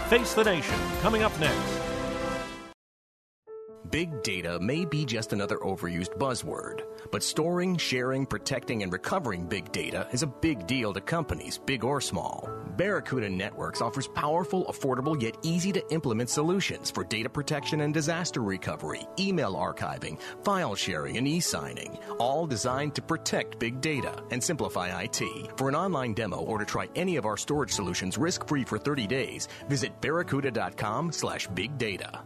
Face the Nation, coming up next. Big data may be just another overused buzzword, but storing, sharing, protecting, and recovering big data is a big deal to companies, big or small. Barracuda Networks offers powerful, affordable, yet easy-to-implement solutions for data protection and disaster recovery, email archiving, file sharing, and e-signing, all designed to protect big data and simplify IT. For an online demo or to try any of our storage solutions risk-free for 30 days, visit barracuda.com/bigdata.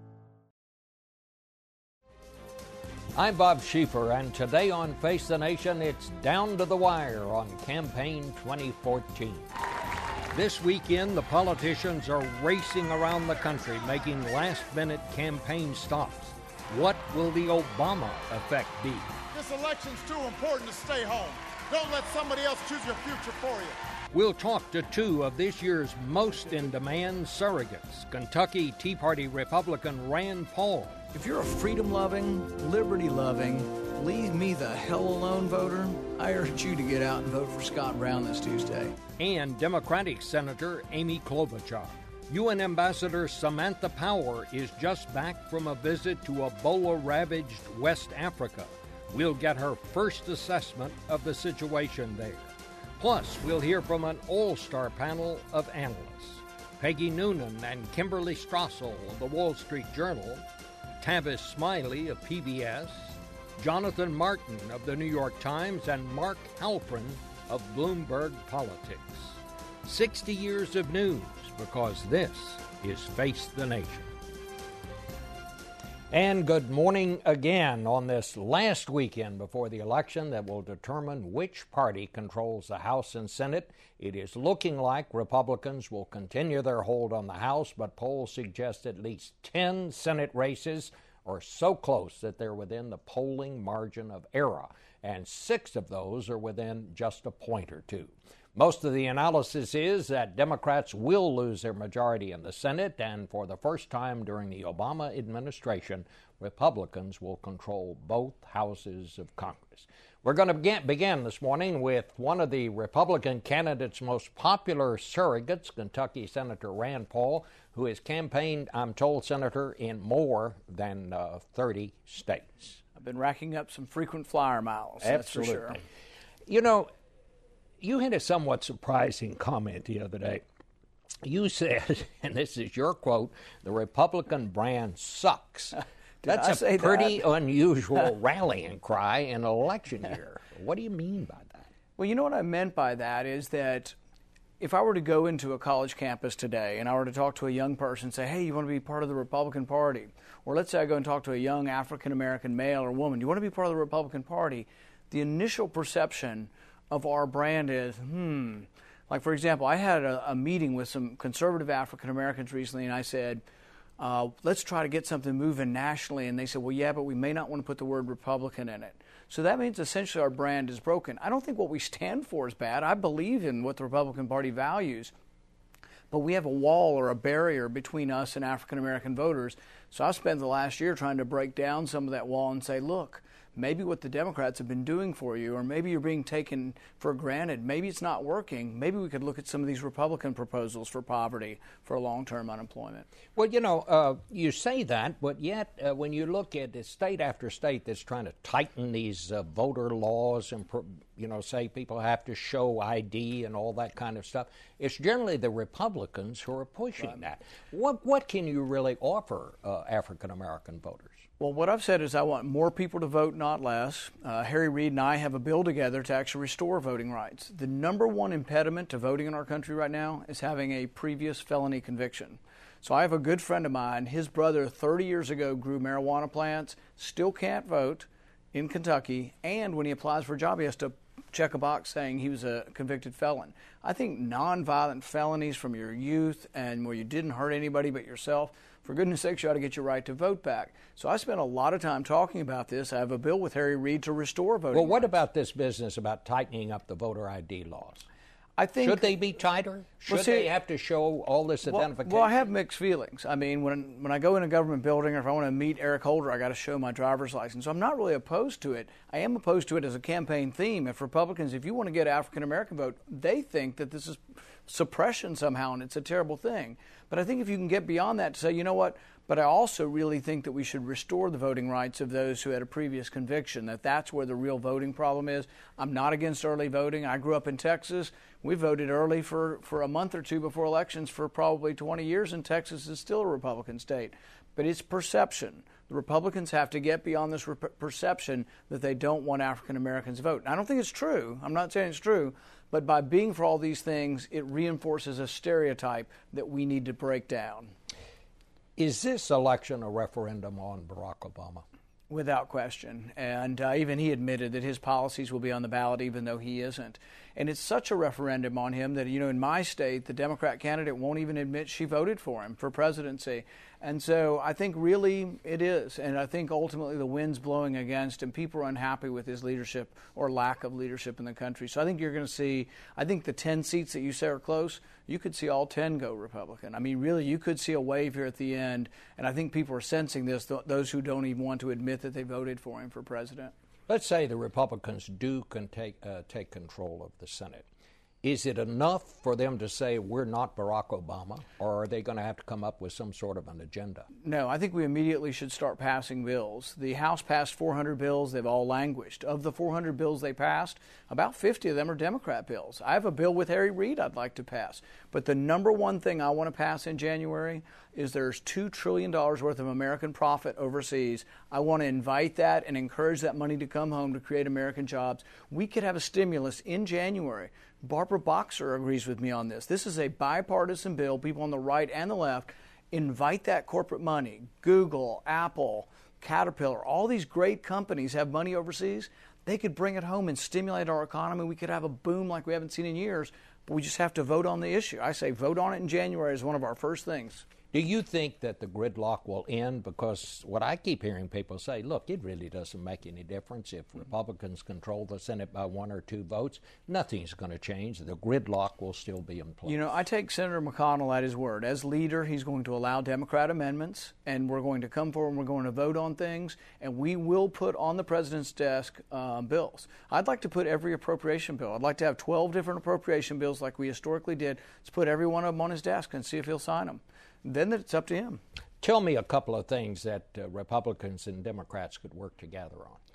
I'm Bob Schieffer, and today on Face the Nation, it's down to the wire on Campaign 2014. This weekend, the politicians are racing around the country, making last-minute campaign stops. What will the Obama effect be? This election's too important to stay home. Don't let somebody else choose your future for you. We'll talk to two of this year's most in-demand surrogates, Kentucky Tea Party Republican Rand Paul. If you're a freedom-loving, liberty-loving, leave me the hell alone voter, I urge you to get out and vote for Scott Brown this Tuesday. And Democratic Senator Amy Klobuchar. UN Ambassador Samantha Power is just back from a visit to Ebola-ravaged West Africa. We'll get her first assessment of the situation there. Plus, we'll hear from an all-star panel of analysts. Peggy Noonan and Kimberly Strassel of the Wall Street Journal, Tavis Smiley of PBS, Jonathan Martin of the New York Times, and Mark Halprin of Bloomberg Politics. 60 years of news, because this is Face the Nation. And good morning again on this last weekend before the election that will determine which party controls the House and Senate. It is looking like Republicans will continue their hold on the House, but polls suggest at least 10 Senate races are so close that they're within the polling margin of error, and 6 of those are within just a point or two. Most of the analysis is that Democrats will lose their majority in the Senate, and for the first time during the Obama administration, Republicans will control both houses of Congress. We're going to begin this morning with one of the Republican candidates' most popular surrogates, Kentucky Senator Rand Paul, who has campaigned, I'm told, Senator, in more than 30 states. I've been racking up some frequent flyer miles, Absolutely. That's for sure. You know, you had a somewhat surprising comment the other day. You said, and this is your quote, the Republican brand sucks. That's a pretty unusual rallying cry in an election year. What do you mean by that? Well, you know what I meant by that is that if I were to go into a college campus today and I were to talk to a young person and say, hey, you want to be part of the Republican Party? Or let's say I go and talk to a young African-American male or woman, do you want to be part of the Republican Party? The initial perception of our brand is, Like, for example, I had a meeting with some conservative African Americans recently, and I said, let's try to get something moving nationally. And they said, well, yeah, but we may not want to put the word Republican in it. So that means essentially our brand is broken. I don't think what we stand for is bad. I believe in what the Republican Party values. But we have a wall or a barrier between us and African American voters. So I spent the last year trying to break down some of that wall and say, look, maybe what the Democrats have been doing for you, or maybe you're being taken for granted, maybe it's not working. Maybe we could look at some of these Republican proposals for poverty, for long-term unemployment. Well, you know, you say that, but yet when you look at state after state that's trying to tighten these voter laws and, say people have to show ID and all that kind of stuff, it's generally the Republicans who are pushing that. What can you really offer African-American voters? Well, what I've said is I want more people to vote, not less. Harry Reid and I have a bill together to actually restore voting rights. The number one impediment to voting in our country right now is having a previous felony conviction. So I have a good friend of mine. His brother 30 years ago grew marijuana plants, still can't vote in Kentucky, and when he applies for a job, he has to check a box saying he was a convicted felon. I think nonviolent felonies from your youth and where you didn't hurt anybody but yourself, for goodness sakes, you ought to get your right to vote back. So I spent a lot of time talking about this. I have a bill with Harry Reid to restore voting Well, what rights. about this business about tightening up the voter ID laws? I think, should they be tighter? Should they have to show all this identification? Well, I have mixed feelings. I mean, when I go in a government building or if I want to meet Eric Holder, I got to show my driver's license. So I'm not really opposed to it. I am opposed to it as a campaign theme. If Republicans, if you want to get African-American vote, they think that this is suppression somehow, and it's a terrible thing. But I think if you can get beyond that to say, you know what, but I also really think that we should restore the voting rights of those who had a previous conviction, that's where the real voting problem is. I'm not against early voting. I grew up in Texas. We voted early for a month or two before elections for probably 20 years, and Texas is still a Republican state. But it's perception. The Republicans have to get beyond this perception that they don't want African Americans to vote. And I don't think it's true. I'm not saying it's true. But by being for all these things, it reinforces a stereotype that we need to break down. Is this election a referendum on Barack Obama? Without question. And even he admitted that his policies will be on the ballot even though he isn't. And it's such a referendum on him that, in my state, the Democrat candidate won't even admit she voted for him for presidency. And so I think really it is. And I think ultimately the wind's blowing against him. People are unhappy with his leadership or lack of leadership in the country. So I think you're going to see, I think the 10 seats that you say are close, you could see all 10 go Republican. I mean, really, you could see a wave here at the end. And I think people are sensing this, those who don't even want to admit that they voted for him for president. Let's say the Republicans do take control of the Senate. Is it enough for them to say we're not Barack Obama, or are they going to have to come up with some sort of an agenda? No, I think we immediately should start passing bills. The House passed 400 bills. They've all languished. Of the 400 bills they passed, about 50 of them are Democrat bills. I have a bill with Harry Reid I'd like to pass. But the number one thing I want to pass in January is there's $2 trillion worth of American profit overseas. I want to invite that and encourage that money to come home to create American jobs. We could have a stimulus in January. Barbara Boxer agrees with me on this. This is a bipartisan bill. People on the right and the left invite that corporate money. Google, Apple, Caterpillar, all these great companies have money overseas. They could bring it home and stimulate our economy. We could have a boom like we haven't seen in years, but we just have to vote on the issue. I say vote on it in January is one of our first things. Do you think that the gridlock will end? Because what I keep hearing people say, look, it really doesn't make any difference if Republicans control the Senate by 1 or 2 votes. Nothing's going to change. The gridlock will still be in place. I take Senator McConnell at his word. As leader, he's going to allow Democrat amendments, and we're going to come forward and we're going to vote on things, and we will put on the president's desk bills. I'd like to put every appropriation bill. I'd like to have 12 different appropriation bills like we historically did. Let's put every one of them on his desk and see if he'll sign them. Then it's up to him. Tell me a couple of things that Republicans and Democrats could work together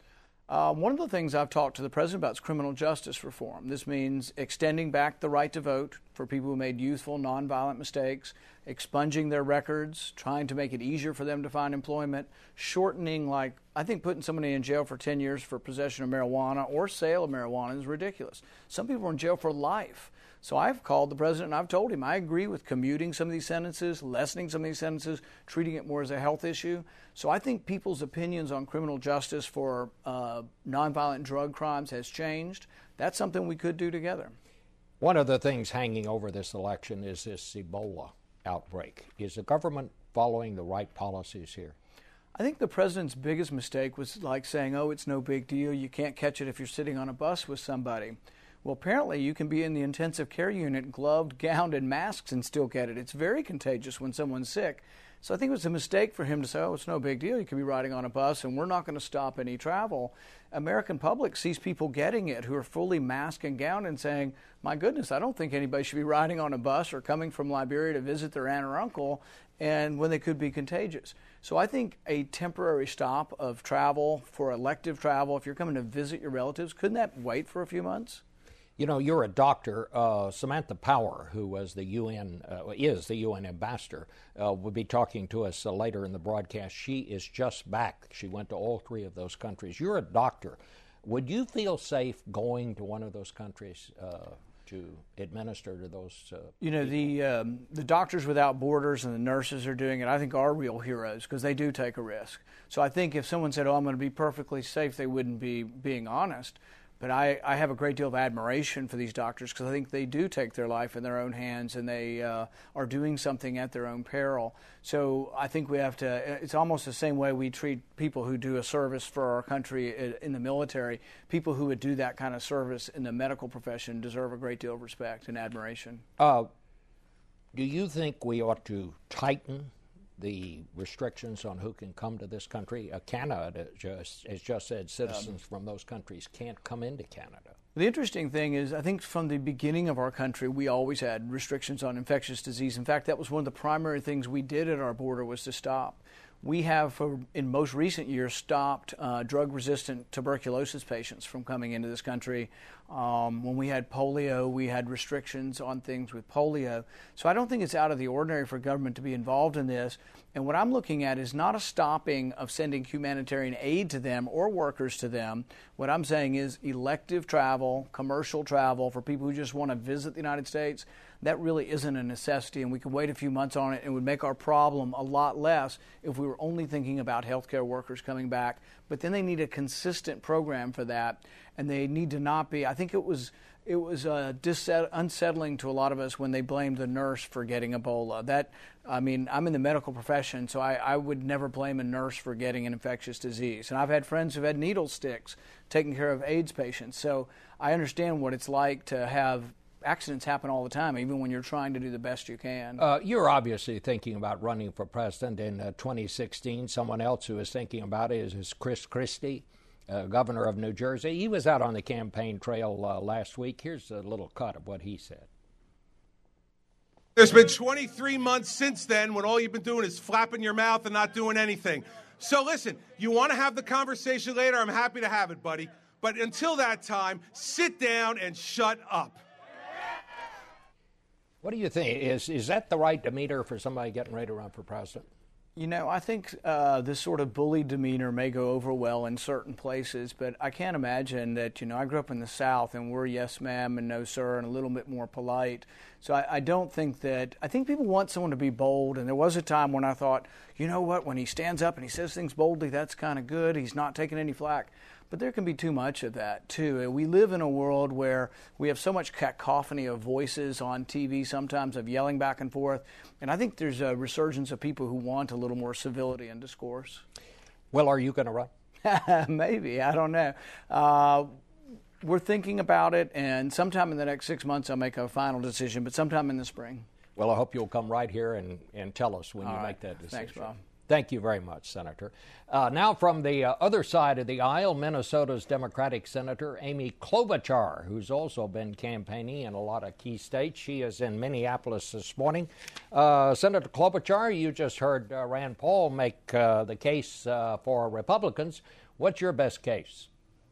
on. One of the things I've talked to the president about is criminal justice reform. This means extending back the right to vote for people who made youthful, nonviolent mistakes, expunging their records, trying to make it easier for them to find employment, shortening, I think putting somebody in jail for 10 years for possession of marijuana or sale of marijuana is ridiculous. Some people are in jail for life. So I've called the president and I've told him I agree with commuting some of these sentences, lessening some of these sentences, treating it more as a health issue. So I think people's opinions on criminal justice for nonviolent drug crimes has changed. That's something we could do together. One of the things hanging over this election is this Ebola outbreak. Is the government following the right policies here? I think the president's biggest mistake was saying, oh, it's no big deal. You can't catch it if you're sitting on a bus with somebody. Well, apparently you can be in the intensive care unit, gloved, gowned, and masked and still get it. It's very contagious when someone's sick. So I think it was a mistake for him to say, oh, it's no big deal. You could be riding on a bus and we're not going to stop any travel. American public sees people getting it who are fully masked and gowned and saying, my goodness, I don't think anybody should be riding on a bus or coming from Liberia to visit their aunt or uncle and when they could be contagious. So I think a temporary stop of travel for elective travel, if you're coming to visit your relatives, couldn't that wait for a few months? You're a doctor. Samantha Power, who was is the UN ambassador, will be talking to us later in the broadcast. She is just back. She went to all 3 of those countries. You're a doctor. Would you feel safe going to one of those countries to administer to those the Doctors Without Borders and the nurses are doing it, I think, are real heroes because they do take a risk. So I think if someone said, oh, I'm going to be perfectly safe, they wouldn't be being honest. But I have a great deal of admiration for these doctors because I think they do take their life in their own hands and they are doing something at their own peril. So I think we have to, it's almost the same way we treat people who do a service for our country in the military. People who would do that kind of service in the medical profession deserve a great deal of respect and admiration. Do you think we ought to tighten the restrictions on who can come to this country? Canada has just said citizens from those countries can't come into Canada. The interesting thing is, I think from the beginning of our country, we always had restrictions on infectious disease. In fact, that was one of the primary things we did at our border was to stop. We have, in most recent years, stopped drug-resistant tuberculosis patients from coming into this country. When we had polio, we had restrictions on things with polio. So I don't think it's out of the ordinary for government to be involved in this. And what I'm looking at is not a stopping of sending humanitarian aid to them or workers to them. What I'm saying is elective travel, commercial travel for people who just want to visit the United States. That really isn't a necessity, and we could wait a few months on it, and it would make our problem a lot less if we were only thinking about healthcare workers coming back. But then they need a consistent program for that, and they need to not be. I think it was unsettling to a lot of us when they blamed the nurse for getting Ebola. I'm in the medical profession, so I would never blame a nurse for getting an infectious disease. And I've had friends who've had needle sticks taking care of AIDS patients, so I understand what it's like to have accidents happen all the time, even when you're trying to do the best you can. You're obviously thinking about running for president in 2016. Someone else who is thinking about it is Chris Christie, governor of New Jersey. He was out on the campaign trail last week. Here's a little cut of what he said. There's been 23 months since then when all you've been doing is flapping your mouth and not doing anything. So listen, you want to have the conversation later, I'm happy to have it, buddy. But until that time, sit down and shut up. What do you think? Is that the right demeanor for somebody getting ready to run for president? You know, I think this sort of bully demeanor may go over well in certain places, but I can't imagine that, I grew up in the South and we're yes ma'am and no sir and a little bit more polite. So I don't think that, I think people want someone to be bold, and there was a time when I thought, you know what, when he stands up and he says things boldly, that's kind of good. He's not taking any flack. But there can be too much of that, too. We live in a world where we have so much cacophony of voices on TV, sometimes of yelling back and forth. And I think there's a resurgence of people who want a little more civility and discourse. Well, are you going to run? Maybe. I don't know. We're thinking about it, and sometime in the next 6 months I'll make a final decision, but sometime in the spring. Well, I hope you'll come right here and tell us when you make that decision. Thanks, Bob. Thank you very much, Senator. Now from the other side of the aisle, Minnesota's Democratic Senator Amy Klobuchar, who's also been campaigning in a lot of key states. She is in Minneapolis this morning. Senator Klobuchar, you just heard Rand Paul make the case for Republicans. What's your best case?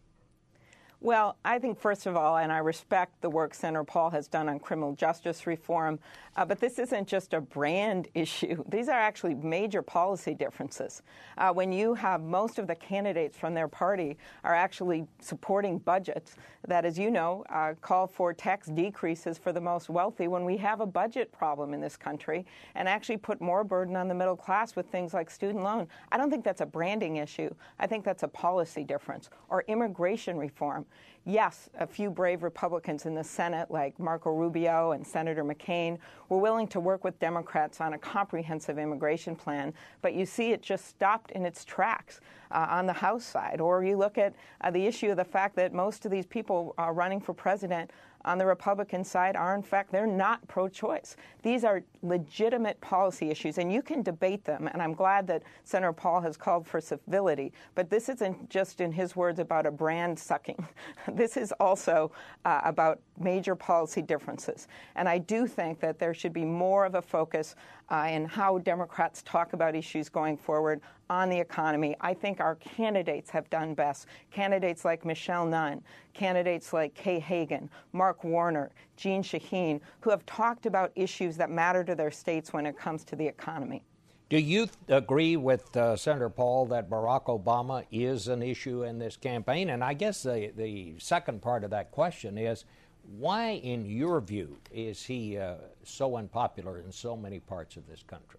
Well, I think, first of all, and I respect the work Senator Paul has done on criminal justice reform, but this isn't just a brand issue. These are actually major policy differences. When you have most of the candidates from their party are actually supporting budgets that, as you know, call for tax decreases for the most wealthy when we have a budget problem in this country and actually put more burden on the middle class with things like student loan. I don't think that's a branding issue. I think that's a policy difference. Or immigration reform. Yes, a few brave Republicans in the Senate, like Marco Rubio and Senator McCain, were willing to work with Democrats on a comprehensive immigration plan, but you see it just stopped in its tracks on the House side. Or you look at the issue of the fact that most of these people running for president on the Republican side are, in fact, they're not pro-choice. These are legitimate policy issues, and you can debate them, and I'm glad that Senator Paul has called for civility, but this isn't just, in his words, about a brand sucking. This is also about major policy differences, and I do think that there should be more of a focus in how Democrats talk about issues going forward on the economy. I think our candidates have done best. Candidates like Michelle Nunn, candidates like Kay Hagan, Mark Warner, Jeanne Shaheen, who have talked about issues that matter to their states when it comes to the economy. Do you agree with Senator Paul that Barack Obama is an issue in this campaign? And I guess the second part of that question is, why, in your view, is he so unpopular in so many parts of this country?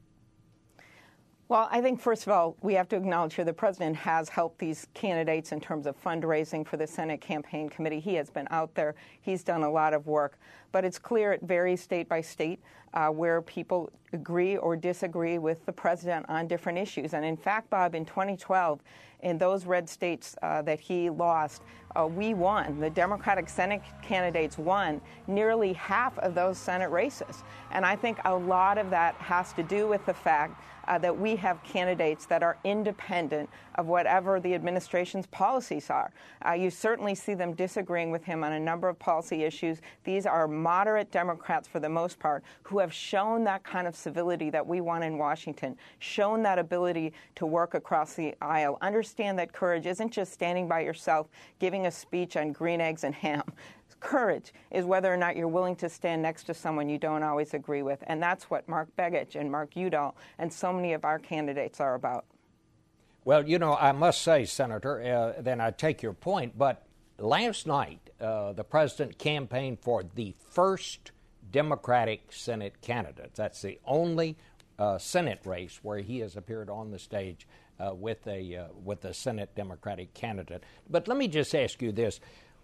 Well, I think, first of all, we have to acknowledge here the president has helped these candidates in terms of fundraising for the Senate Campaign Committee. He has been out there. He's done a lot of work. But it's clear it varies state by state where people agree or disagree with the president on different issues. And in fact, Bob, in 2012, in those red states that he lost, we won. The Democratic Senate candidates won nearly half of those Senate races. And I think a lot of that has to do with the fact that we have candidates that are independent of whatever the administration's policies are. You certainly see them disagreeing with him on a number of policy issues. These are moderate Democrats, for the most part, who have shown that kind of civility that we want in Washington, shown that ability to work across the aisle, understand that courage isn't just standing by yourself, giving a speech on green eggs and ham. Courage is whether or not you're willing to stand next to someone you don't always agree with. And that's what Mark Begich and Mark Udall and so many of our candidates are about. Well, you know, I must say, Senator, then I take your point, but last night the president campaigned for the first Democratic Senate candidate. That's the only Senate race where he has appeared on the stage with a Senate Democratic candidate. But let me just ask you this.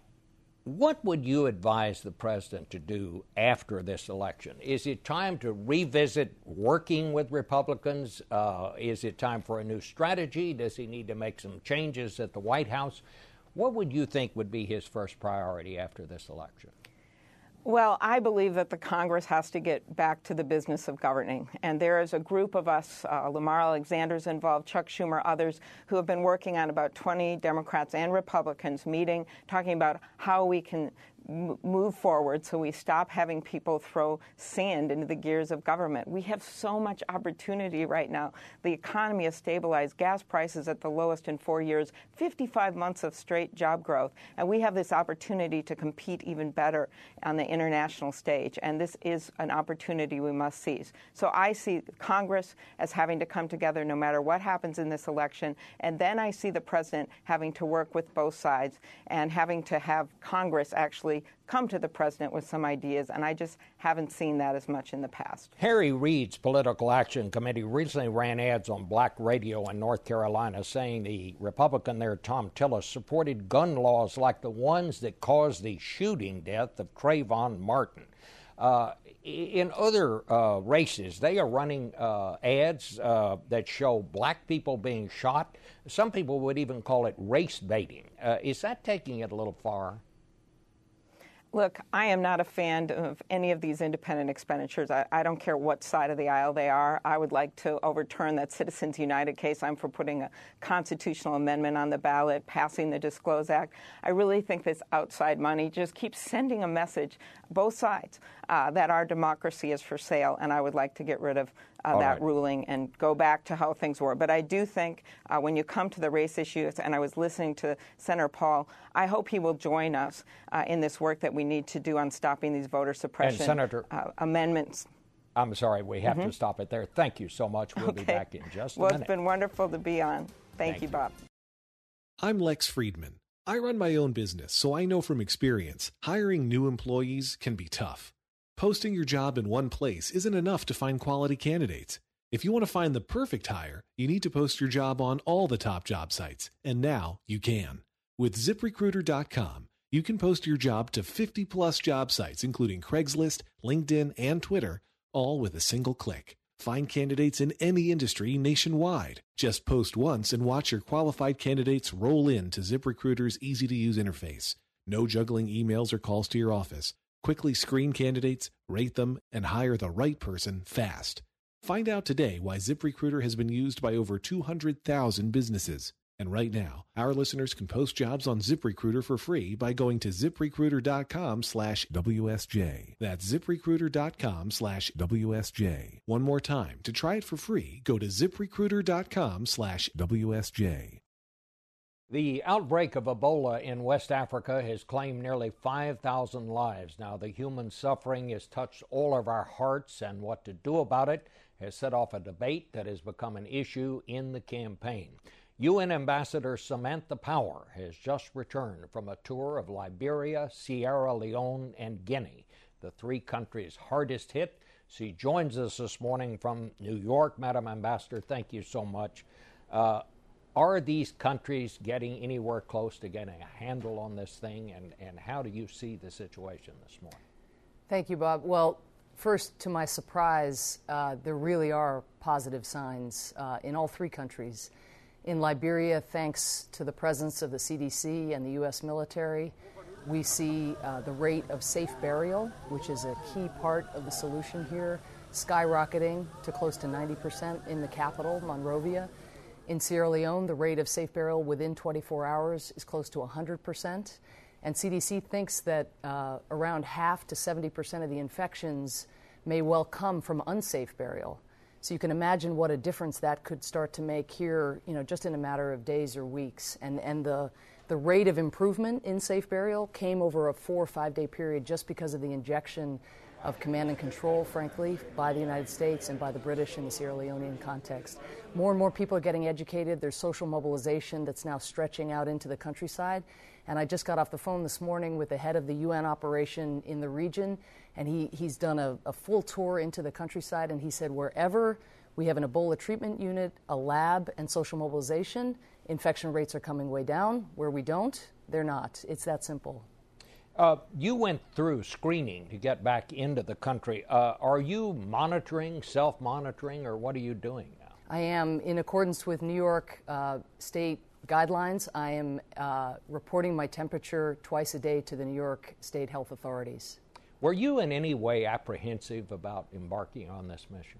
What would you advise the president to do after this election? Is it time to revisit working with Republicans? Is it time for a new strategy? Does he need to make some changes at the White House? What would you think would be his first priority after this election? Well, I believe that the Congress has to get back to the business of governing. And there is a group of us, Lamar Alexander's involved, Chuck Schumer, others, who have been working on about 20 Democrats and Republicans meeting, talking about how we can move forward so we stop having people throw sand into the gears of government. We have so much opportunity right now. The economy has stabilized, gas prices at the lowest in 4 years, 55 months of straight job growth, and we have this opportunity to compete even better on the international stage, and this is an opportunity we must seize. So I see Congress as having to come together no matter what happens in this election, and then I see the president having to work with both sides and having to have Congress actually come to the president with some ideas, and I just haven't seen that as much in the past. Harry Reid's Political Action Committee recently ran ads on black radio in North Carolina saying the Republican there, Tom Tillis, supported gun laws like the ones that caused the shooting death of Trayvon Martin. In other races, they are running ads that show black people being shot. Some people would even call it race baiting. Is that taking it a little far? Look, I am not a fan of any of these independent expenditures. I don't care what side of the aisle they are. I would like to overturn that Citizens United case. I'm for putting a constitutional amendment on the ballot, passing the Disclose Act. I really think this outside money just keeps sending a message, both sides, that our democracy is for sale, and I would like to get rid of that ruling and go back to how things were. But I do think when you come to the race issues, and I was listening to Senator Paul, I hope he will join us in this work that we need to do on stopping these voter suppression amendments. I'm sorry, we have to stop it there. Thank you so much. We'll be back in just a minute. Well, it's been wonderful to be on. Thank you, Bob. I'm Lex Friedman. I run my own business, so I know from experience, hiring new employees can be tough. Posting your job in one place isn't enough to find quality candidates. If you want to find the perfect hire, you need to post your job on all the top job sites, and now you can. With ZipRecruiter.com, you can post your job to 50-plus job sites, including Craigslist, LinkedIn, and Twitter, all with a single click. Find candidates in any industry nationwide. Just post once and watch your qualified candidates roll into ZipRecruiter's easy-to-use interface. No juggling emails or calls to your office. Quickly screen candidates, rate them, and hire the right person fast. Find out today why ZipRecruiter has been used by over 200,000 businesses. And right now, our listeners can post jobs on ZipRecruiter for free by going to ZipRecruiter.com/WSJ. That's ZipRecruiter.com/WSJ. One more time, to try it for free, go to ZipRecruiter.com/WSJ. The outbreak of Ebola in West Africa has claimed nearly 5,000 lives. Now, the human suffering has touched all of our hearts, and what to do about it has set off a debate that has become an issue in the campaign. UN Ambassador Samantha Power has just returned from a tour of Liberia, Sierra Leone, and Guinea, the three countries hardest hit. She joins us this morning from New York. Madam Ambassador, thank you so much. Are these countries getting anywhere close to getting a handle on this thing, and how do you see the situation this morning? Thank you, Bob. Well, first, to my surprise, there really are positive signs in all three countries. In Liberia, thanks to the presence of the CDC and the U.S. military, we see the rate of safe burial, which is a key part of the solution here, skyrocketing to close to 90% in the capital, Monrovia. In Sierra Leone, the rate of safe burial within 24 hours is close to 100%. And CDC thinks that around half to 70% of the infections may well come from unsafe burial. So you can imagine what a difference that could start to make here, just in a matter of days or weeks. And the rate of improvement in safe burial came over a 4 or 5 day period just because of the injection of command and control, frankly, by the United States and by the British in the Sierra Leonean context. More and more people are getting educated. There's social mobilization that's now stretching out into the countryside. And I just got off the phone this morning with the head of the UN operation in the region, and he's done a full tour into the countryside, and he said wherever we have an Ebola treatment unit, a lab, and social mobilization, infection rates are coming way down. Where we don't, they're not. It's that simple. You went through screening to get back into the country. Are you monitoring, self-monitoring, or what are you doing now? I am, in accordance with New York state guidelines, I am reporting my temperature twice a day to the New York state health authorities. Were you in any way apprehensive about embarking on this mission?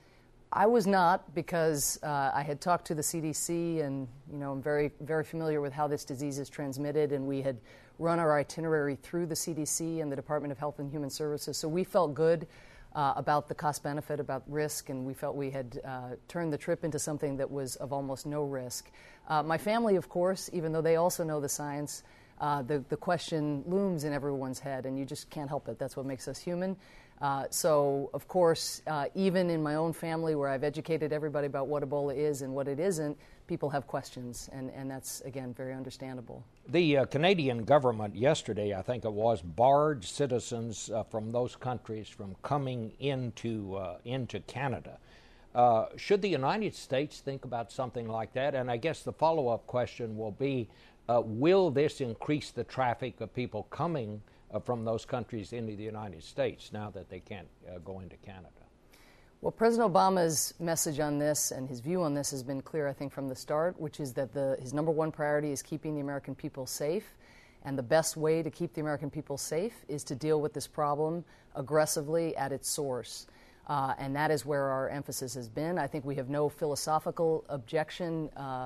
I was not, because I had talked to the CDC, and I'm very, very familiar with how this disease is transmitted, and we had run our itinerary through the CDC and the Department of Health and Human Services. So we felt good about the cost-benefit, about risk, and we felt we had turned the trip into something that was of almost no risk. My family, of course, even though they also know the science, the question looms in everyone's head, and you just can't help it. That's what makes us human. So, of course, even in my own family, where I've educated everybody about what Ebola is and what it isn't, people have questions, and that's, again, very understandable. The Canadian government yesterday, I think it was, barred citizens from those countries from coming into Canada. Should the United States think about something like that? And I guess the follow-up question will be, will this increase the traffic of people coming from those countries into the United States now that they can't go into Canada? Well, President Obama's message on this and his view on this has been clear, I think, from the start, which is that his number one priority is keeping the American people safe. And the best way to keep the American people safe is to deal with this problem aggressively at its source. And that is where our emphasis has been. I think we have no philosophical objection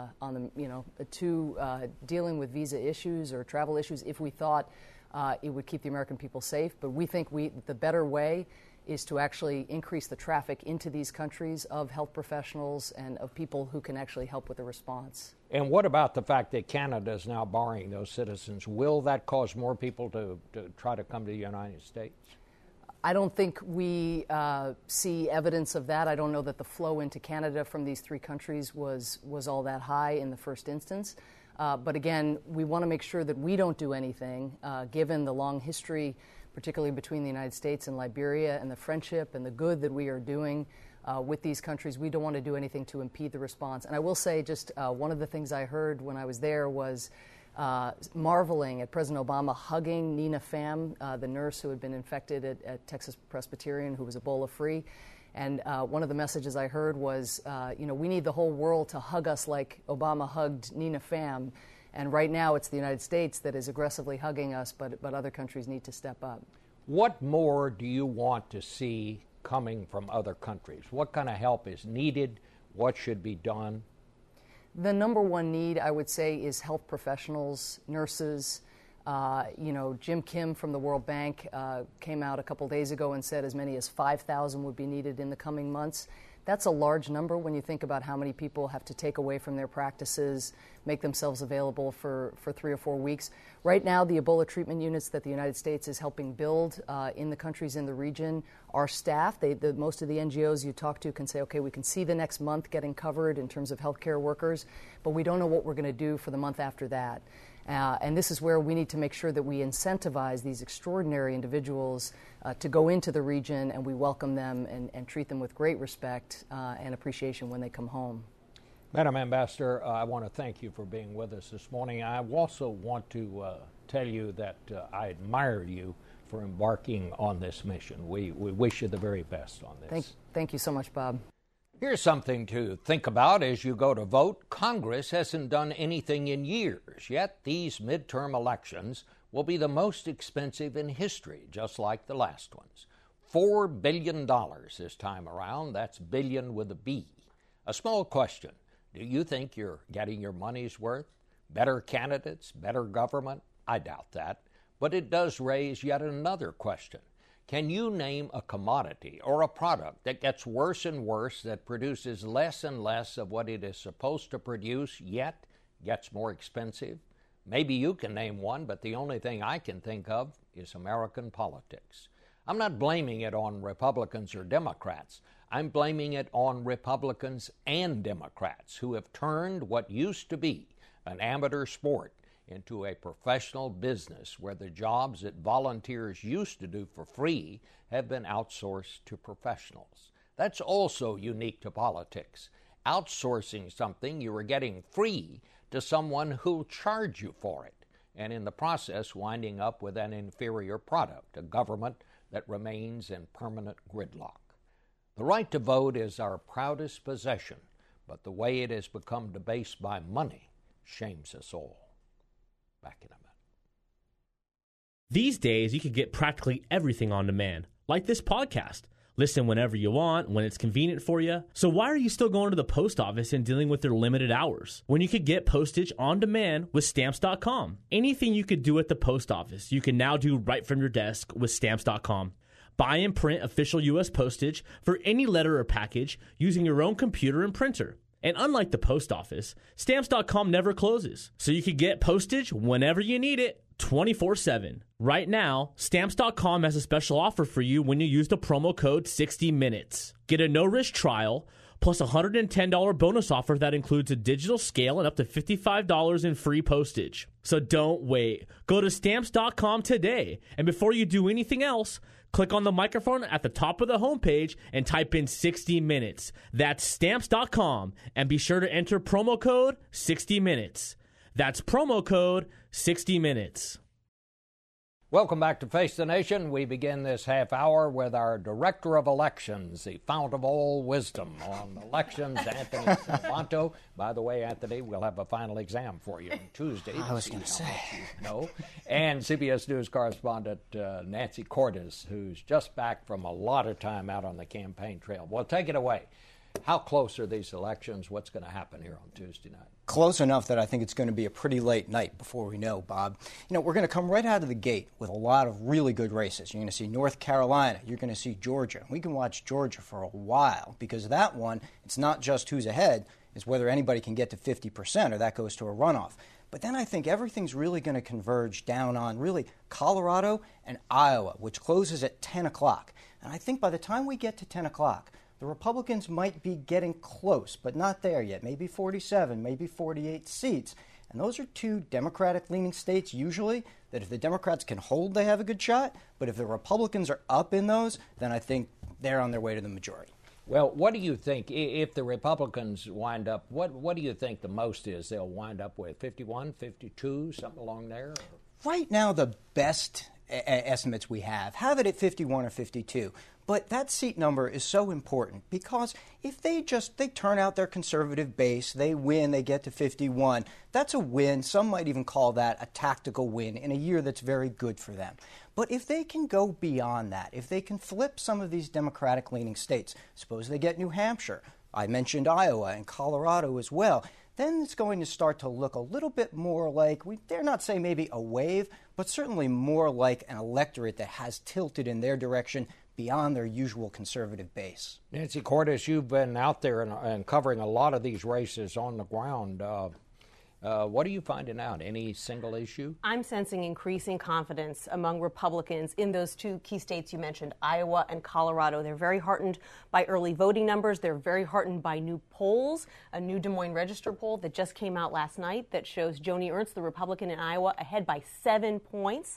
to dealing with visa issues or travel issues if we thought it would keep the American people safe. But we think the better way is to actually increase the traffic into these countries of health professionals and of people who can actually help with the response. And what about the fact that Canada is now barring those citizens? Will that cause more people to try to come to the United States? I don't think we see evidence of that. I don't know that the flow into Canada from these three countries was all that high in the first instance. But again, we want to make sure that we don't do anything, given the long history, particularly between the United States and Liberia, and the friendship and the good that we are doing with these countries. We don't want to do anything to impede the response. And I will say, just one of the things I heard when I was there was marveling at President Obama hugging Nina Pham, the nurse who had been infected at Texas Presbyterian, who was Ebola-free. And one of the messages I heard was, we need the whole world to hug us like Obama hugged Nina Pham. And right now it's the United States that is aggressively hugging us, but other countries need to step up. What more do you want to see coming from other countries? What kind of help is needed? What should be done? The number one need, I would say, is health professionals, nurses. Jim Kim from the World Bank came out a couple days ago and said as many as 5,000 would be needed in the coming months. That's a large number when you think about how many people have to take away from their practices, make themselves available for 3 or 4 weeks. Right now, the Ebola treatment units that the United States is helping build in the countries in the region are staffed. Most of the NGOs you talk to can say, okay, we can see the next month getting covered in terms of healthcare workers, but we don't know what we're going to do for the month after that. And this is where we need to make sure that we incentivize these extraordinary individuals to go into the region, and we welcome them and treat them with great respect and appreciation when they come home. Madam Ambassador, I want to thank you for being with us this morning. I also want to tell you that I admire you for embarking on this mission. We wish you the very best on this. Thank you so much, Bob. Here's something to think about as you go to vote. Congress hasn't done anything in years, yet these midterm elections will be the most expensive in history, just like the last ones. $4 billion this time around. That's billion with a B. A small question. Do you think you're getting your money's worth? Better candidates, better government? I doubt that. But it does raise yet another question. Can you name a commodity or a product that gets worse and worse, that produces less and less of what it is supposed to produce, yet gets more expensive? Maybe you can name one, but the only thing I can think of is American politics. I'm not blaming it on Republicans or Democrats. I'm blaming it on Republicans and Democrats who have turned what used to be an amateur sport into a professional business where the jobs that volunteers used to do for free have been outsourced to professionals. That's also unique to politics. Outsourcing something you were getting free to someone who'll charge you for it, and in the process winding up with an inferior product, a government that remains in permanent gridlock. The right to vote is our proudest possession, but the way it has become debased by money shames us all. Back in a minute. These days, you can get practically everything on demand, like this podcast. Listen whenever you want, when it's convenient for you. So why are you still going to the post office and dealing with their limited hours when you could get postage on demand with Stamps.com? Anything you could do at the post office, you can now do right from your desk with Stamps.com. Buy and print official U.S. postage for any letter or package using your own computer and printer. And unlike the post office, Stamps.com never closes, so you can get postage whenever you need it, 24/7. Right now, Stamps.com has a special offer for you when you use the promo code 60minutes. Get a no-risk trial, plus a $110 bonus offer that includes a digital scale and up to $55 in free postage. So don't wait. Go to Stamps.com today, and before you do anything else, click on the microphone at the top of the homepage and type in 60 minutes. That's Stamps.com, and be sure to enter promo code 60minutes. That's promo code 60 minutes. Welcome back to Face the Nation. We begin this half hour with our Director of Elections, the fount of all wisdom on elections, Anthony Salvanto. By the way, Anthony, we'll have a final exam for you on Tuesday. I was going to say. No. And CBS News correspondent Nancy Cordes, who's just back from a lot of time out on the campaign trail. Well, take it away. How close are these elections? What's going to happen here on Tuesday night? Close enough that I think it's going to be a pretty late night before we know, Bob. You know, we're going to come right out of the gate with a lot of really good races. You're going to see North Carolina. You're going to see Georgia. We can watch Georgia for a while because that one, it's not just who's ahead, it's whether anybody can get to 50% or that goes to a runoff. But then I think everything's really going to converge down on really Colorado and Iowa, which closes at 10 o'clock. And I think by the time we get to 10 o'clock, the Republicans might be getting close, but not there yet. Maybe 47, maybe 48 seats. And those are two Democratic-leaning states usually that if the Democrats can hold, they have a good shot. But if the Republicans are up in those, then I think they're on their way to the majority. Well, what do you think, if the Republicans wind up, what do you think the most is they'll wind up with, 51, 52, something along there? Right now, the best estimates we have it at 51 or 52. But that seat number is so important because if they turn out their conservative base, they win, they get to 51, that's a win. Some might even call that a tactical win in a year that's very good for them. But if they can go beyond that, if they can flip some of these Democratic-leaning states, suppose they get New Hampshire, I mentioned Iowa and Colorado as well, then it's going to start to look a little bit more like, we dare not say maybe a wave, but certainly more like an electorate that has tilted in their direction beyond their usual conservative base. Nancy Cordes, you've been out there and covering a lot of these races on the ground. What are you finding out? Any single issue? I'm sensing increasing confidence among Republicans in those two key states you mentioned, Iowa and Colorado. They're very heartened by early voting numbers. They're very heartened by new polls, a new Des Moines Register poll that just came out last night that shows Joni Ernst, the Republican in Iowa, ahead by 7 points.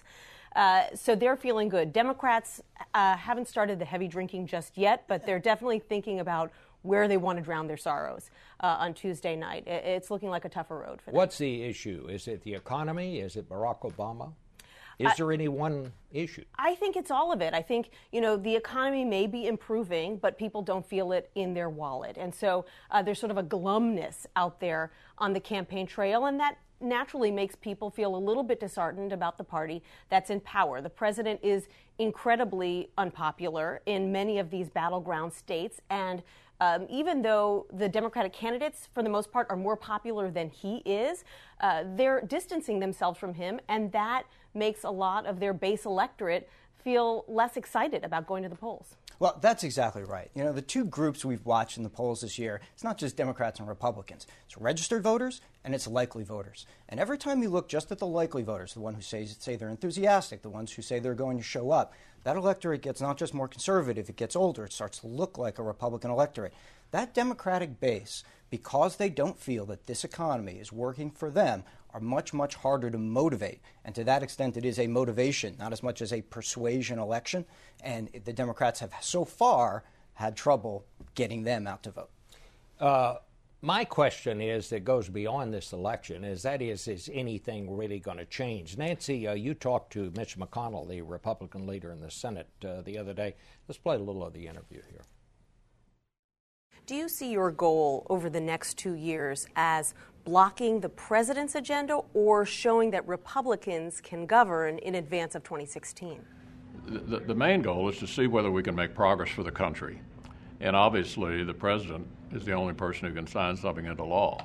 So they're feeling good. Democrats haven't started the heavy drinking just yet, but they're definitely thinking about where they want to drown their sorrows on Tuesday night. It's looking like a tougher road for them. What's the issue? Is it the economy? Is it Barack Obama? Is there any one issue? I think it's all of it. I think, the economy may be improving, but people don't feel it in their wallet. And so there's sort of a glumness out there on the campaign trail, and that naturally makes people feel a little bit disheartened about the party that's in power. The president is incredibly unpopular in many of these battleground states, and even though the Democratic candidates, for the most part, are more popular than he is, they're distancing themselves from him, and that makes a lot of their base electorate feel less excited about going to the polls. Well, that's exactly right. The two groups we've watched in the polls this year, it's not just Democrats and Republicans. It's registered voters and it's likely voters. And every time you look just at the likely voters, the ones who say they're enthusiastic, the ones who say they're going to show up, that electorate gets not just more conservative, it gets older. It starts to look like a Republican electorate. That Democratic base, because they don't feel that this economy is working for them, are much, much harder to motivate. And to that extent, it is a motivation, not as much as a persuasion election. And the Democrats have so far had trouble getting them out to vote. My question is that goes beyond this election, is anything really going to change? Nancy, you talked to Mitch McConnell, the Republican leader in the Senate, the other day. Let's play a little of the interview here. Do you see your goal over the next 2 years as blocking the president's agenda or showing that Republicans can govern in advance of 2016? The main goal is to see whether we can make progress for the country. And obviously, the president is the only person who can sign something into law.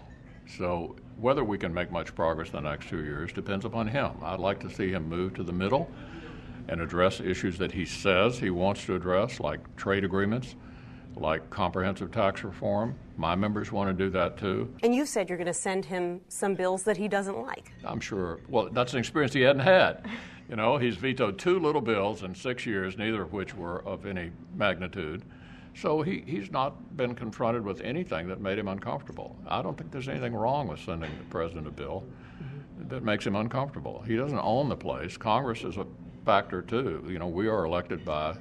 So whether we can make much progress in the next 2 years depends upon him. I'd like to see him move to the middle and address issues that he says he wants to address, like trade agreements, like comprehensive tax reform. My members want to do that too. And you said you're going to send him some bills that he doesn't like. I'm sure. Well, that's an experience he hadn't had. He's vetoed 2 little bills in 6 years, neither of which were of any magnitude. So he's not been confronted with anything that made him uncomfortable. I don't think there's anything wrong with sending the president a bill that makes him uncomfortable. He doesn't own the place. Congress is a factor too. We are elected by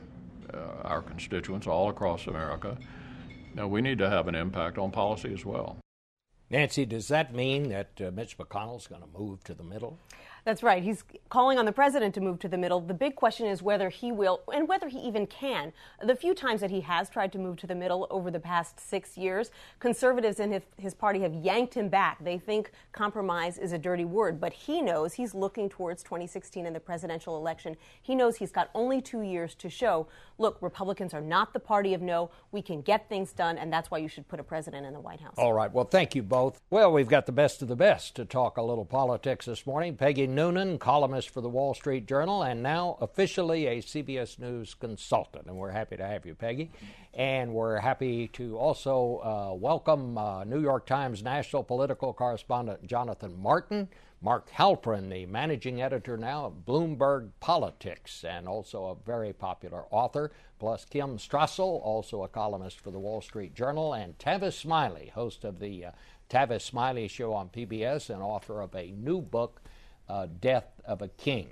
our constituents all across America. Now, we need to have an impact on policy as well. Nancy, does that mean that Mitch McConnell's going to move to the middle? That's right. He's calling on the president to move to the middle. The big question is whether he will and whether he even can. The few times that he has tried to move to the middle over the past 6 years, conservatives in his party have yanked him back. They think compromise is a dirty word, but he knows he's looking towards 2016 and the presidential election. He knows he's got only 2 years to show, look, Republicans are not the party of no. We can get things done, and that's why you should put a president in the White House. All right. Well, thank you both. Well, we've got the best of the best to talk a little politics this morning. Peggy Noonan, columnist for the Wall Street Journal, and now officially a CBS News consultant. And we're happy to have you, Peggy. And we're happy to also welcome New York Times national political correspondent Jonathan Martin, Mark Halperin, the managing editor now of Bloomberg Politics, and also a very popular author, plus Kim Strassel, also a columnist for the Wall Street Journal, and Tavis Smiley, host of the Tavis Smiley Show on PBS and author of a new book, Death of a King.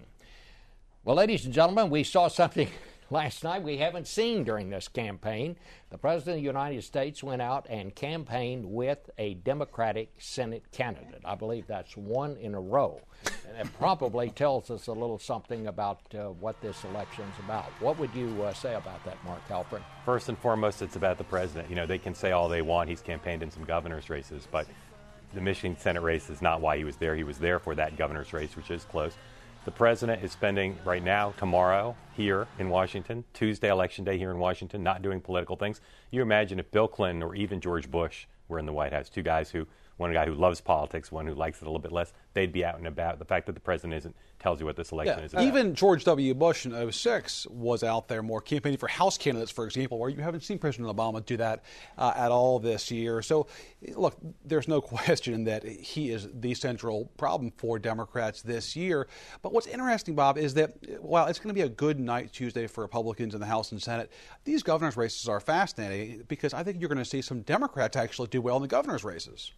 Well, ladies and gentlemen, we saw something last night we haven't seen during this campaign. The President of the United States went out and campaigned with a Democratic Senate candidate. I believe that's one in a row. And it probably tells us a little something about what this election's about. What would you say about that, Mark Halperin? First and foremost, it's about the president. They can say all they want. He's campaigned in some governor's races, but the Michigan Senate race is not why he was there. He was there for that governor's race, which is close. The president is spending right now, tomorrow, here in Washington, Tuesday, Election Day here in Washington, not doing political things. You imagine if Bill Clinton or even George Bush were in the White House, two guys one guy who loves politics, one who likes it a little bit less, they'd be out and about. The fact that the president isn't tells you what this election is about. Even George W. Bush in 2006 was out there more campaigning for House candidates, for example, where you haven't seen President Obama do that at all this year. So, look, there's no question that he is the central problem for Democrats this year. But what's interesting, Bob, is that while it's going to be a good night Tuesday for Republicans in the House and Senate, these governor's races are fascinating because I think you're going to see some Democrats actually do well in the governor's races.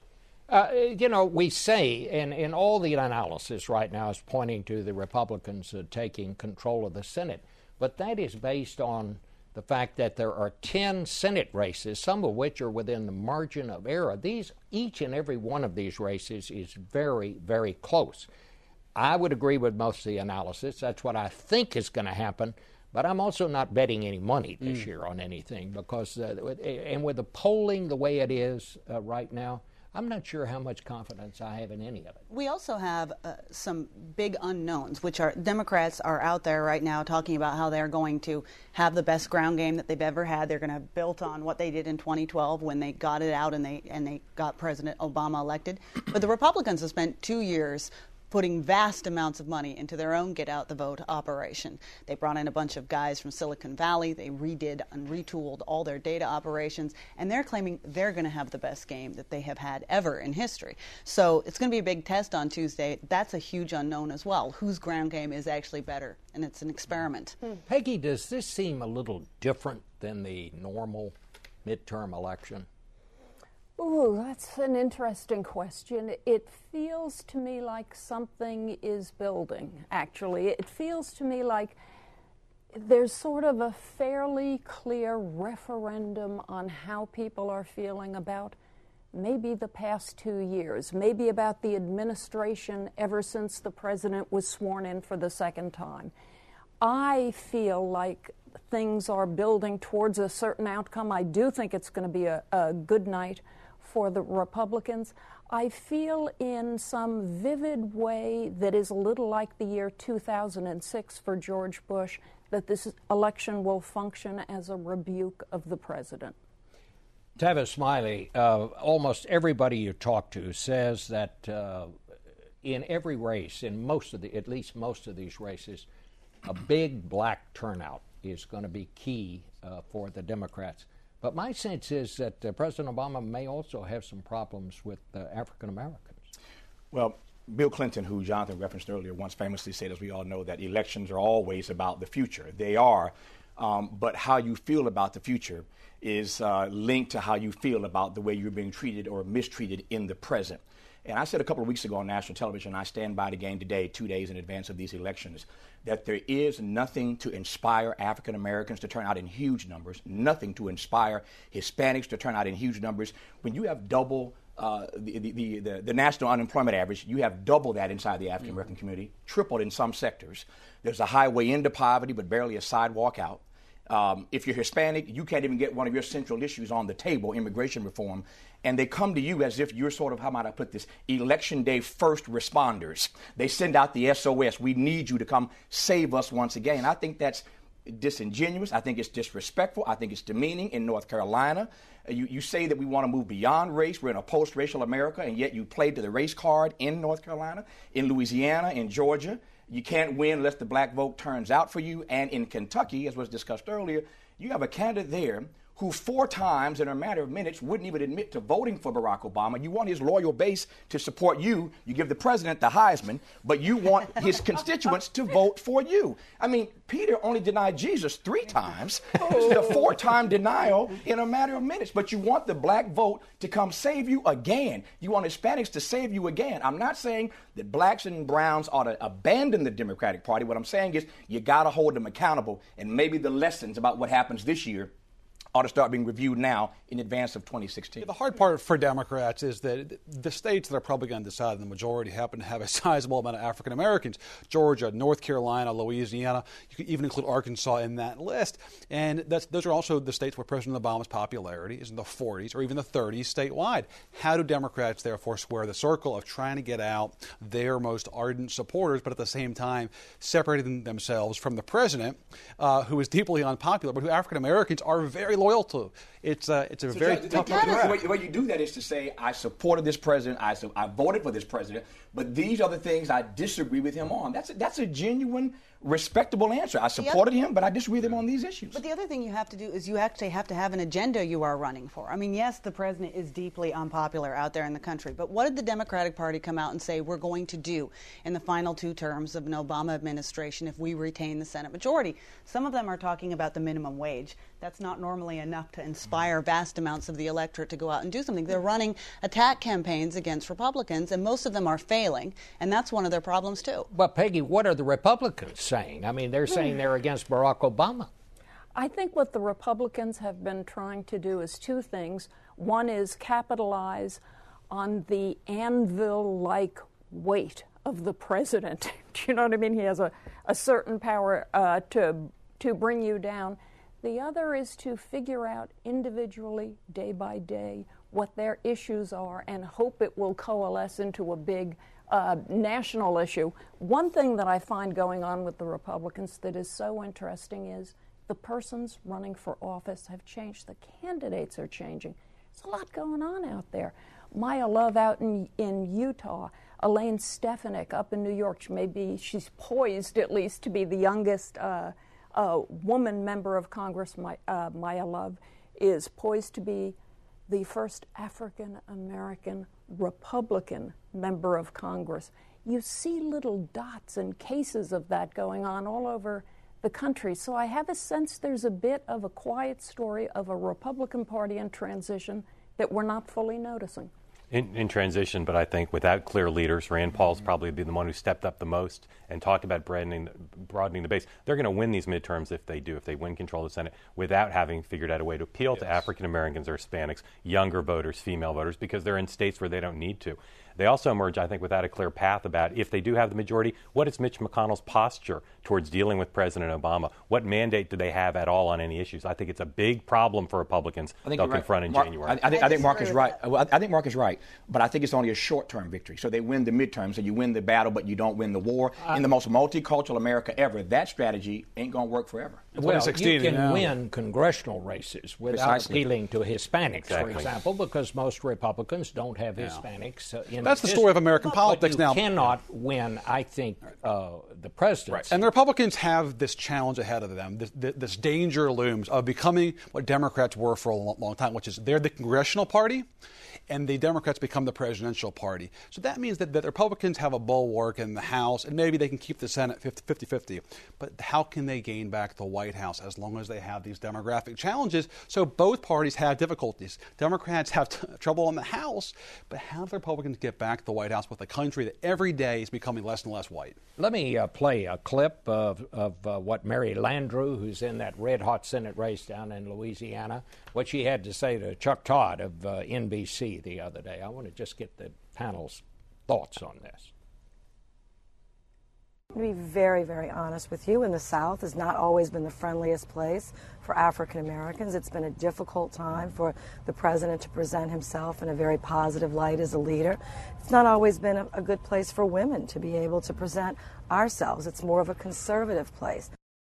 We say, and all the analysis right now is pointing to the Republicans taking control of the Senate, but that is based on the fact that there are 10 Senate races, some of which are within the margin of error. Each and every one of these races is very, very close. I would agree with most of the analysis. That's what I think is going to happen. But I'm also not betting any money this year on anything because, and with the polling the way it is right now, I'm not sure how much confidence I have in any of it. We also have some big unknowns, which are Democrats are out there right now talking about how they're going to have the best ground game that they've ever had. They're going to build on what they did in 2012 when they got it out and they got President Obama elected. But the Republicans have spent 2 years putting vast amounts of money into their own get-out-the-vote operation. They brought in a bunch of guys from Silicon Valley. They redid and retooled all their data operations, and they're claiming they're going to have the best game that they have had ever in history. So it's going to be a big test on Tuesday. That's a huge unknown as well. Whose ground game is actually better? And it's an experiment. Peggy, does this seem a little different than the normal midterm election? Ooh, that's an interesting question. It feels to me like something is building, actually. It feels to me like there's sort of a fairly clear referendum on how people are feeling about maybe the past 2 years, maybe about the administration ever since the president was sworn in for the second time. I feel like things are building towards a certain outcome. I do think it's going to be a good night for the Republicans. I feel in some vivid way that is a little like the year 2006 for George Bush, that this election will function as a rebuke of the president. Tavis Smiley, almost everybody you talk to says that in every race, in at least most of these races, a big black turnout is going to be key for the Democrats. But my sense is that President Obama may also have some problems with African Americans. Well, Bill Clinton, who Jonathan referenced earlier, once famously said, as we all know, that elections are always about the future. They are, but how you feel about the future is linked to how you feel about the way you're being treated or mistreated in the present. And I said a couple of weeks ago on national television, I stand by the game today, 2 days in advance of these elections, that there is nothing to inspire African Americans to turn out in huge numbers, nothing to inspire Hispanics to turn out in huge numbers. When you have double the national unemployment average, you have double that inside the African American community, tripled in some sectors. There's a highway into poverty, but barely a sidewalk out. If you're Hispanic, you can't even get one of your central issues on the table, immigration reform. And they come to you as if you're sort of, how might I put this, election day first responders. They send out the SOS. We need you to come save us once again. I think that's disingenuous. I think it's disrespectful. I think it's demeaning. In North Carolina, you say that we want to move beyond race. We're in a post-racial America, and yet you played to the race card in North Carolina, in Louisiana, in Georgia. You can't win unless the black vote turns out for you. And in Kentucky, as was discussed earlier, you have a candidate there who 4 times in a matter of minutes wouldn't even admit to voting for Barack Obama. You want his loyal base to support you. You give the president the Heisman, but you want his constituents to vote for you. I mean, Peter only denied Jesus 3 times. This is a 4-time denial in a matter of minutes. But you want the black vote to come save you again. You want Hispanics to save you again. I'm not saying that blacks and browns ought to abandon the Democratic Party. What I'm saying is you got to hold them accountable, and maybe the lessons about what happens this year ought to start being reviewed now in advance of 2016. The hard part for Democrats is that the states that are probably going to decide the majority happen to have a sizable amount of African Americans. Georgia, North Carolina, Louisiana, you could even include Arkansas in that list. And those are also the states where President Obama's popularity is in the 40s or even the 30s statewide. How do Democrats therefore square the circle of trying to get out their most ardent supporters, but at the same time separating themselves from the president, who is deeply unpopular, but who African Americans are very loyal to? It's a very tough the way you do that is to say, I supported this president, I voted for this president, but these are the things I disagree with him on. That's a genuine, respectable answer. I supported him, but I disagree with him on these issues. But the other thing you have to do is you actually have to have an agenda you are running for. I mean, yes, the president is deeply unpopular out there in the country, but what did the Democratic Party come out and say we're going to do in the final 2 terms of an Obama administration if we retain the Senate majority? Some of them are talking about the minimum wage. That's not normally enough to inspire vast amounts of the electorate to go out and do something. They're running attack campaigns against Republicans, and most of them are failing, and that's one of their problems too. But Peggy, what are the Republicans saying? I mean, they're saying they're against Barack Obama. I think what the Republicans have been trying to do is 2 things. One is capitalize on the anvil-like weight of the president. Do you know what I mean? He has a certain power to bring you down. The other is to figure out individually, day by day, what their issues are and hope it will coalesce into a big national issue. One thing that I find going on with the Republicans that is so interesting is the persons running for office have changed. The candidates are changing. There's a lot going on out there. Maya Love out in Utah, Elaine Stefanik up in New York. She's poised at least to be the youngest woman member of Congress. Maya Love is poised to be the first African-American Republican member of Congress. You see little dots and cases of that going on all over the country. So I have a sense there's a bit of a quiet story of a Republican Party in transition that we're not fully noticing. In transition, but I think without clear leaders, Rand Paul's probably been the one who stepped up the most and talked about broadening the base. They're going to win these midterms if they win control of the Senate without having figured out a way to appeal to African Americans or Hispanics, younger voters, female voters, because they're in states where they don't need to. They also emerge, I think, without a clear path about if they do have the majority, what is Mitch McConnell's posture towards dealing with President Obama? What mandate do they have at all on any issues? I think it's a big problem for Republicans they'll confront in January. I think Mark is right. I think Mark is right, but I think it's only a short-term victory. So they win the midterms, so you win the battle, but you don't win the war. In the most multicultural America ever, that strategy ain't going to work forever. Well, you can win congressional races without appealing to Hispanics, for example, because most Republicans don't have Hispanics in That's the story of American politics now. You cannot win, I think, the presidency. Right. And the Republicans have this challenge ahead of them. This danger looms of becoming what Democrats were for a long time, which is they're the congressional party, and the Democrats become the presidential party. So that means that the Republicans have a bulwark in the House, and maybe they can keep the Senate 50-50. But how can they gain back the White House as long as they have these demographic challenges? So both parties have difficulties. Democrats have trouble in the House, but how do the Republicans get back the White House with a country that every day is becoming less and less white? Let me play a clip of what Mary Landrieu, who's in that red-hot Senate race down in Louisiana, what she had to say to Chuck Todd of NBC the other day. I want to just get the panel's thoughts on this. To be very, very honest with you, in the South has not always been the friendliest place for African Americans. It's been a difficult time for the president to present himself in a very positive light as a leader. It's not always been a good place for women to be able to present ourselves. It's more of a conservative place.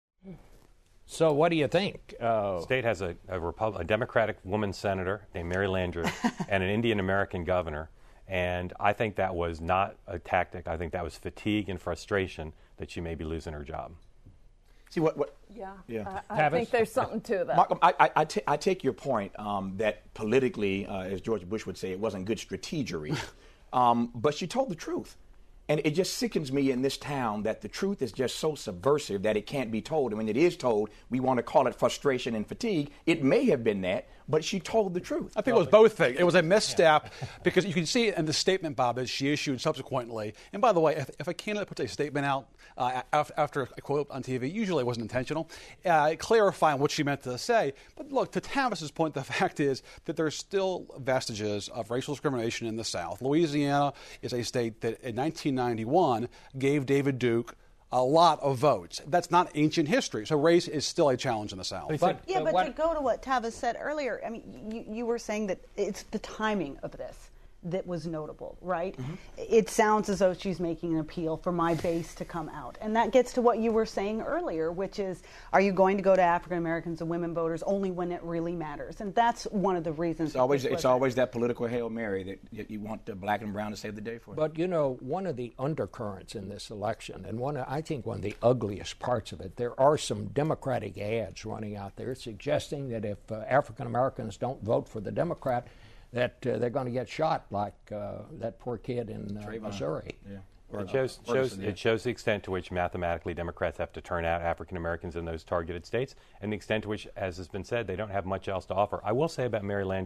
So what do you think? State has a Democratic woman senator named Mary Landrieu and an Indian American governor. And I think that was not a tactic. I think that was fatigue and frustration that she may be losing her job. See what? Yeah. I think there's something to that. Mark, I take your point that politically, as George Bush would say, it wasn't good strategery. But she told the truth. And it just sickens me in this town that the truth is just so subversive that it can't be told. And when it is told, we want to call it frustration and fatigue. It may have been that, but she told the truth. I think it was both things. It was a misstep because you can see it in the statement, Bob, that she issued subsequently. And by the way, if a candidate puts a statement out after a quote on TV, usually it wasn't intentional, clarifying what she meant to say. But look, to Tavis's point, the fact is that there's still vestiges of racial discrimination in the South. Louisiana is a state that in 1991 gave David Duke a lot of votes. That's not ancient history. So race is still a challenge in the South. But to go to what Tavis said earlier, I mean, you were saying that it's the timing of this that was notable, right? Mm-hmm. It sounds as though she's making an appeal for my base to come out. And that gets to what you were saying earlier, which is, are you going to go to African Americans and women voters only when it really matters? And that's one of the reasons. It's always that political Hail Mary that you want the black and brown to save the day for. But, you know, one of the undercurrents in this election, and I think one of the ugliest parts of it, there are some Democratic ads running out there suggesting that if African Americans don't vote for the Democrat, that they're going to get shot like that poor kid in Missouri. Yeah. It shows the extent to which mathematically Democrats have to turn out African Americans in those targeted states, and the extent to which, as has been said, they don't have much else to offer. I will say about Mary Landrieu,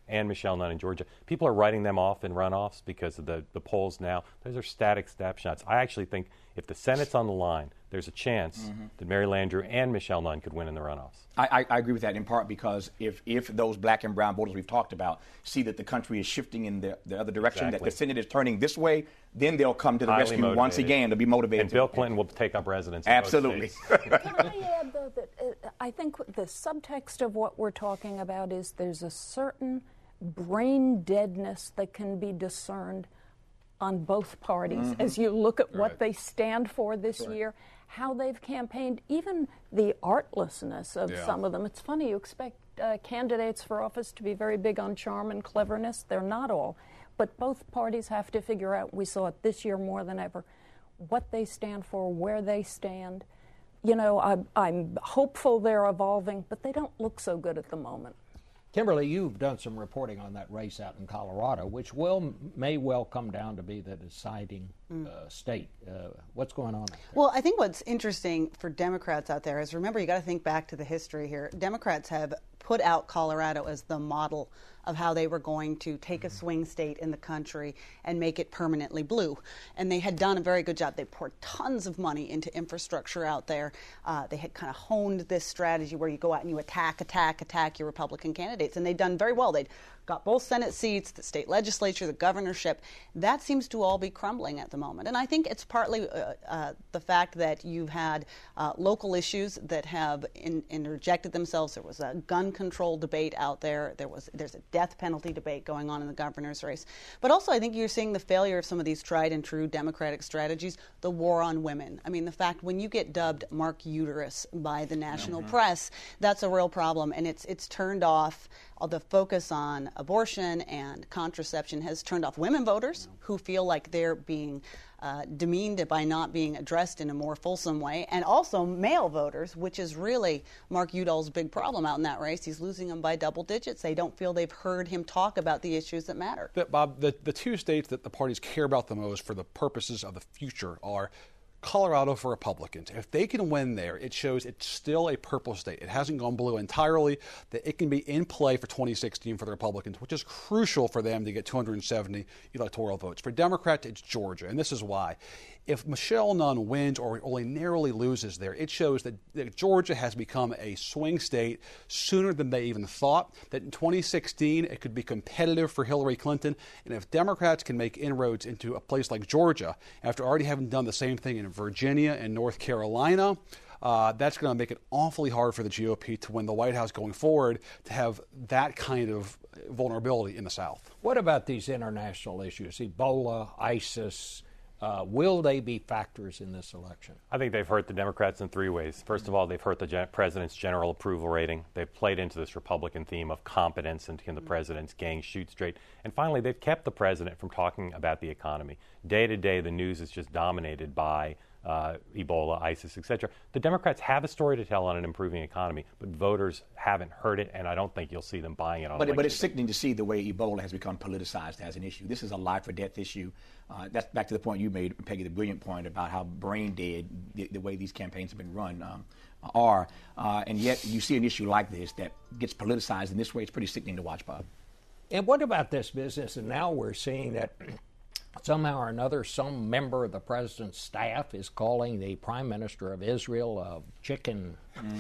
and Michelle Nunn in Georgia. People are writing them off in runoffs because of the polls now. Those are static snapshots. I actually think if the Senate's on the line, there's a chance that Mary Landrieu and Michelle Nunn could win in the runoffs. I agree with that in part because if those black and brown voters we've talked about see that the country is shifting in the other direction, that the Senate is turning this way, then they'll come to the rescue motivated. Once again to be motivated. And Bill Clinton will take up residence in absolutely. both states. Can I add, though, that I think the subtext of what we're talking about is there's a certain brain deadness that can be discerned on both parties as you look at what they stand for this year, how they've campaigned, even the artlessness of some of them. It's funny, you expect candidates for office to be very big on charm and cleverness. They're not all. But both parties have to figure out, we saw it this year more than ever, what they stand for, where they stand. You know, I'm hopeful they're evolving, but they don't look so good at the moment. Kimberly, you've done some reporting on that race out in Colorado, which may well come down to be the deciding state. What's going on out there? Well, I think what's interesting for Democrats out there is, remember, you got to think back to the history here. Democrats have put out Colorado as the model of how they were going to take a swing state in the country and make it permanently blue. And they had done a very good job. They poured tons of money into infrastructure out there. They had kind of honed this strategy where you go out and you attack your Republican candidates. And they'd done very well. They'd got both Senate seats, the state legislature, the governorship. That seems to all be crumbling at the moment. And I think it's partly the fact that you've had local issues that have interjected themselves. There was a gun control debate out there. There's a death penalty debate going on in the governor's race. But also I think you're seeing the failure of some of these tried and true Democratic strategies, the war on women. I mean, the fact when you get dubbed Mark Uterus by the national press, that's a real problem. And it's turned off. The focus on abortion and contraception has turned off women voters who feel like they're being demeaned by not being addressed in a more fulsome way, and also male voters, which is really Mark Udall's big problem out in that race. He's losing them by double digits. They don't feel they've heard him talk about the issues that matter. Bob, the two states that the parties care about the most for the purposes of the future are Colorado for Republicans. If they can win there, it shows it's still a purple state. It hasn't gone blue entirely, that it can be in play for 2016 for the Republicans, which is crucial for them to get 270 electoral votes. For Democrats, it's Georgia, and this is why. If Michelle Nunn wins or only narrowly loses there, it shows that Georgia has become a swing state sooner than they even thought, that in 2016 it could be competitive for Hillary Clinton. And if Democrats can make inroads into a place like Georgia, after already having done the same thing in Virginia and North Carolina, that's going to make it awfully hard for the GOP to win the White House going forward, to have that kind of vulnerability in the South. What about these international issues, Ebola, ISIS? Will they be factors in this election? I think they've hurt the Democrats in three ways. First of all, they've hurt the president's general approval rating. They've played into this Republican theme of competence and can the president's gang shoot straight. And finally, they've kept the president from talking about the economy. Day to day, the news is just dominated by Ebola, ISIS, etc. The Democrats have a story to tell on an improving economy, but voters haven't heard it, and I don't think you'll see them buying it on But it's sickening to see the way Ebola has become politicized as an issue. This is a life or death issue. That's back to the point you made, Peggy, the brilliant point about how brain dead the way these campaigns have been run are. And yet you see an issue like this that gets politicized in this way. It's pretty sickening to watch, Bob. And what about this business? And now we're seeing that somehow or another, some member of the president's staff is calling the prime minister of Israel a chicken.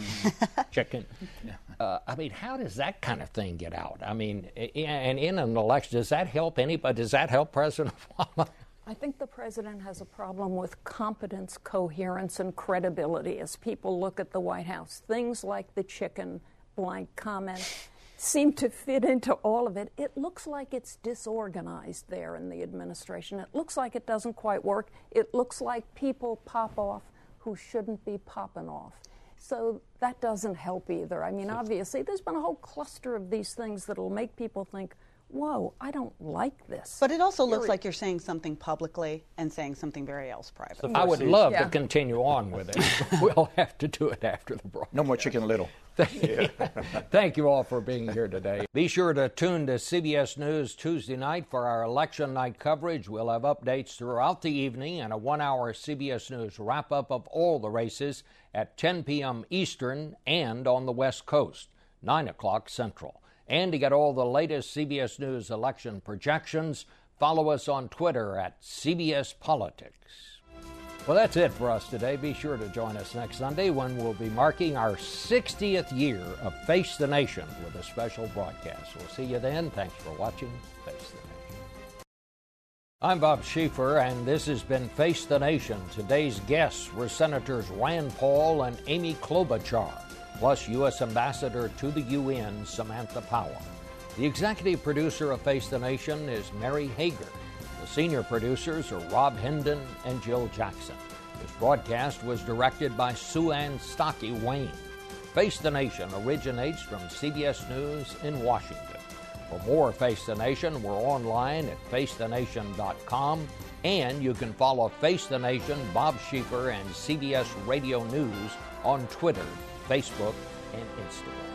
I mean, how does that kind of thing get out? I mean, and in an election, does that help anybody? Does that help President Obama? I think the president has a problem with competence, coherence, and credibility as people look at the White House. Things like the chicken blank comment seem to fit into all of it. It looks like it's disorganized there in the administration. It looks like it doesn't quite work. It looks like people pop off who shouldn't be popping off. So that doesn't help either. I mean, obviously, there's been a whole cluster of these things that'll make people think, whoa, I don't like this. But it also looks like you're saying something publicly and saying something very else private. I would love to continue on with it. We'll have to do it after the broadcast. No more Chicken Little. Thank you all for being here today. Be sure to tune to CBS News Tuesday night for our election night coverage. We'll have updates throughout the evening and a 1-hour CBS News wrap-up of all the races at 10 p.m. Eastern and on the West Coast, 9 o'clock Central. And to get all the latest CBS News election projections, follow us on Twitter at CBS Politics. Well, that's it for us today. Be sure to join us next Sunday when we'll be marking our 60th year of Face the Nation with a special broadcast. We'll see you then. Thanks for watching Face the Nation. I'm Bob Schieffer, and this has been Face the Nation. Today's guests were Senators Rand Paul and Amy Klobuchar, plus U.S. Ambassador to the UN, Samantha Power. The executive producer of Face the Nation is Mary Hager. The senior producers are Rob Hendon and Jill Jackson. This broadcast was directed by Sue Ann Stocky Wayne. Face the Nation originates from CBS News in Washington. For more Face the Nation, we're online at facethenation.com, and you can follow Face the Nation, Bob Schieffer, and CBS Radio News on Twitter, Facebook, and Instagram.